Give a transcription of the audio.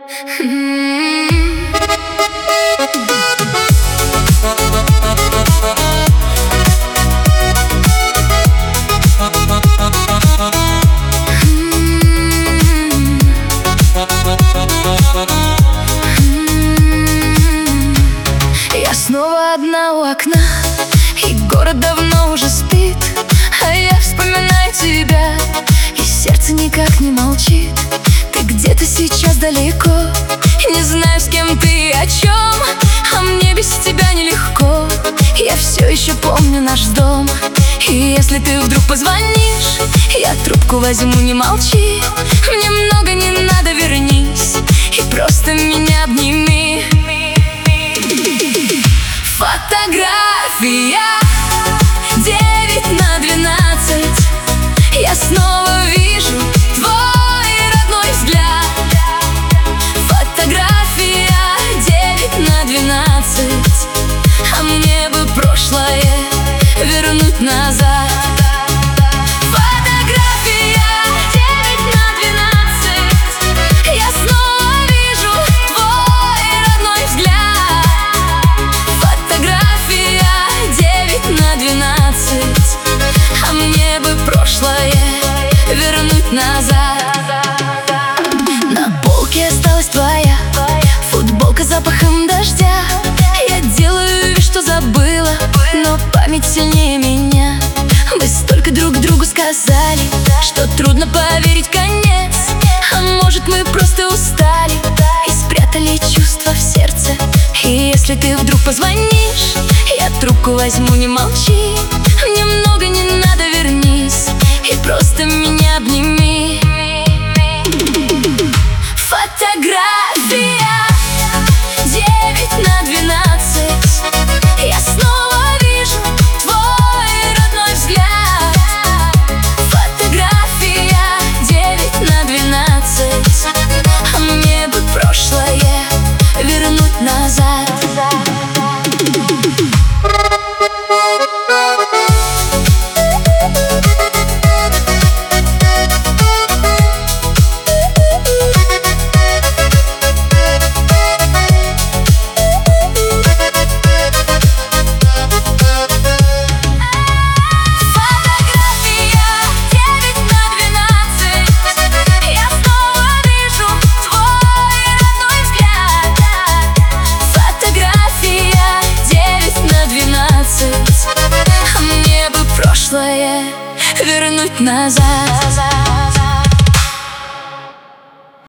Я снова одна у окна, и город давно уже спит, а я вспоминаю тебя, и сердце никак не молчит. Ты где-то сейчас далеко, не знаю, с кем ты и о чем, а мне без тебя нелегко. Я все еще помню наш дом, и если ты вдруг позвонишь, я трубку возьму, не молчи. Мне много не надо, вернись и просто меня обними. Фотография 9/12. Я снова вижу твой родной взгляд. Фотография 9/12. А мне бы прошлое вернуть назад. Фотография 9/12. Я снова вижу твой родной взгляд. Фотография 9/12. А мне бы прошлое вернуть назад. На полке осталась твоя футболка с запахом дождя. Я делаю вид, что забыла, но память сильнее меня. Мы столько друг другу сказали, что трудно поверить конец. А может, мы просто устали и спрятали чувства в сердце. И если ты вдруг позвонишь, я трубку возьму, не молчи. Мне много не надо, вернись и просто меня обними. Фотография 9/12. Я снова вижу твой родной взгляд. Фотография 9/12. А мне бы прошлое вернуть назад. Вернуть назад.